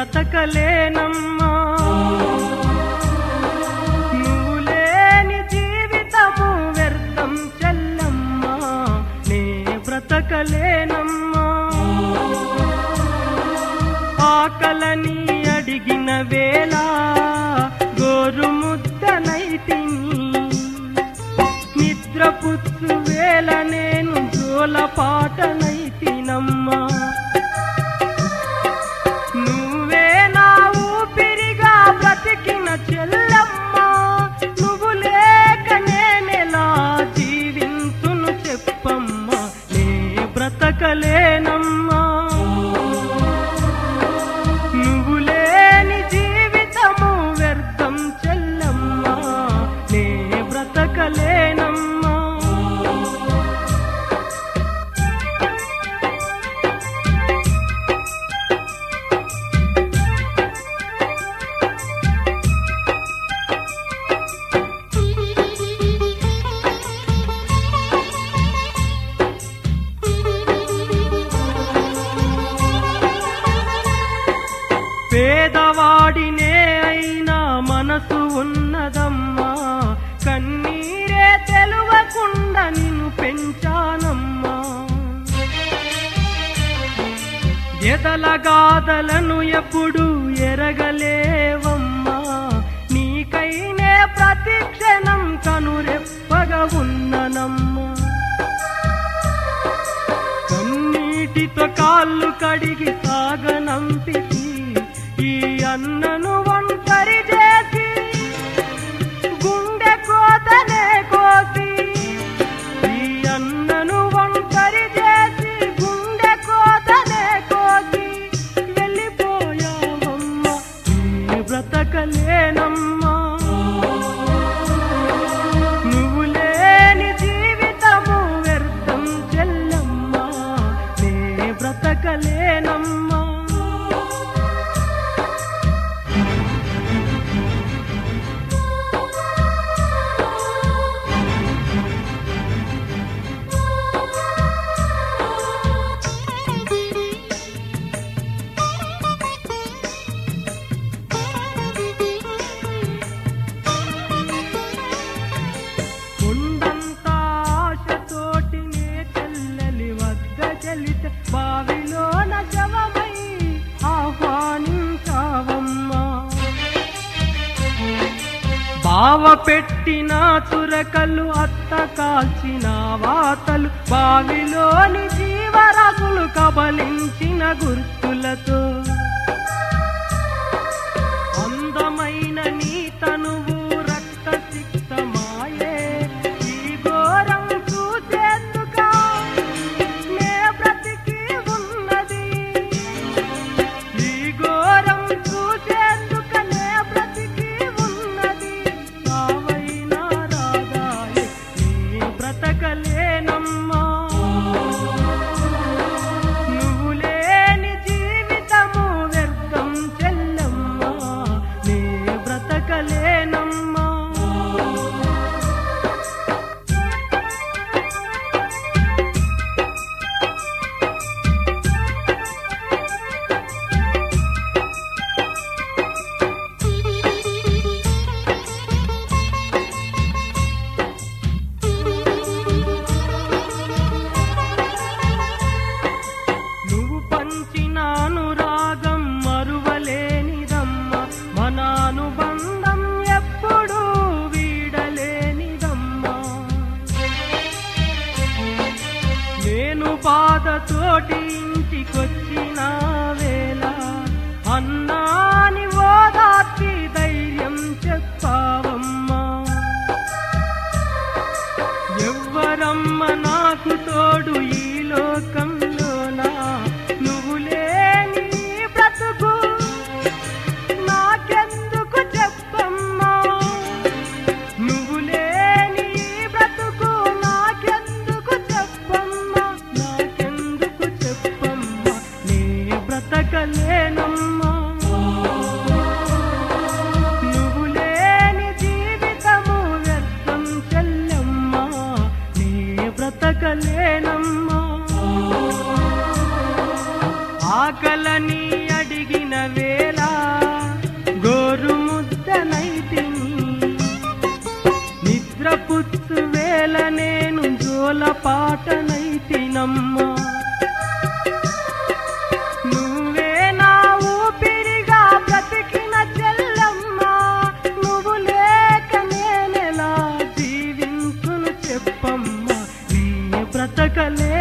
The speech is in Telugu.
బ్రతకలేనమ్మా నువ్వు లేని జీవితము వ్యర్థం చెల్లమ్మా నే బ్రతకలేనమ్మా ఆకలని అడిగిన వేళ గోరుముద్దనైతిని నిద్రపుచ్చు వేళ నేను జోలపాటనైతినమ్మా నువ్వే నా ఊపిరిగా బ్రతికిన చెల్లమ్మా నువ్వు లేక నేనెలా జీవించును చెప్పమ్మా నే బ్రతకలేనమ్మా నువ్వు లేని జీవితము వ్యర్థం చెల్లమ్మా నే బ్రతకలేనమ్మా పేదవాడినే అయినా మనసు ఉన్నదమ్మా కన్నీరే తెలవకుండా నిన్ను పెంచానమ్మా ఎదల గాథలను ఎప్పుడు ఎరగలేవమ్మా నీకైనే ప్రతి క్షణం కనురెప్పగా ఉన్ననమ్మా కన్నీటితో కాళ్ళు కడిగి సాగనంపితి ఈ అన్నను ఒంటరి చేసి గుండె కోతనే కోసి ఈ అన్నను ఒంటరి చేసి గుండె కోతనే కోసి వెళ్ళిపోయావమ్మా నీ బ్రతకలేనమ్మా నువ్వు లేని జీవితము వ్యర్థం చెల్లమ్మా నే బ్రతకలేనమ్మా బావిలోన శవమై ఆహ్వానించావమ్మా బావ పెట్టిన చురకలు అత్త కాల్చిన వాతలు బావిలోని జీవరాశులు కబలించిన గుర్తులతో అందమైన నీ తనువు రక్త సిక్తమాయే ఈ ఘోరం చూసేందుక నే బ్రతికి ఉన్నది ఈ ఘోరం చూసేందుక నే బ్రతికి ఉన్నది సావైనా రాదాయే నీ బ్రతకలేనమ్మా నువ్వు లేని జీవితము వ్యర్థం చెల్లమ్మా నే బ్రతకలేనమ్మా నువ్వు పంచిన అనురాగం మరువలేనిదమ్మా మన అనుబంధం ఎప్పుడూ వీడలేనిదమ్మా నేను బాధతోటి ఇంటికొచ్చిన వేళ అన్నాని ఓదార్చి ధైర్యం చెప్పావమ్మా ఎవ్వరమ్మ నాకు తోడు ఈ లోకంలోనా నువ్వు లేని బ్రతుకు నాకెందుకు చెప్పమ్మా నువ్వు లేని బ్రతుకు నాకెందుకు చెప్పమ్మా నాకెందుకు చెప్పమ్మా నే బ్రతకలేనమ్మా నువ్వు లేని జీవితము వ్యర్థం చెల్లమ్మా నే బ్రతకలేనమ్మా ఆకలని అడిగిన వేళ బ్రతకలే